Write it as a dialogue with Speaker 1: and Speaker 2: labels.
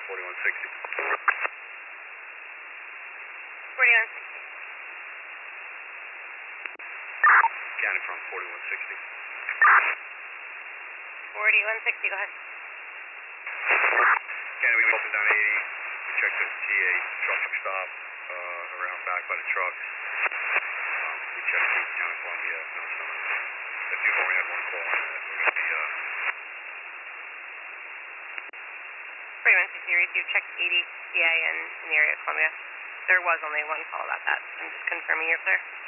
Speaker 1: 4160.
Speaker 2: 4160.
Speaker 1: County from 4160.
Speaker 2: 4160, go ahead.
Speaker 1: County, we opened on 80. We checked the TA truck stop around back by the trucks. We checked the County Columbia, no sign. If you've only had one call on that, we're going to be
Speaker 2: 4160, received checked 80 TA in the area of Columbia. There was only one call about that. I'm just confirming you're clear.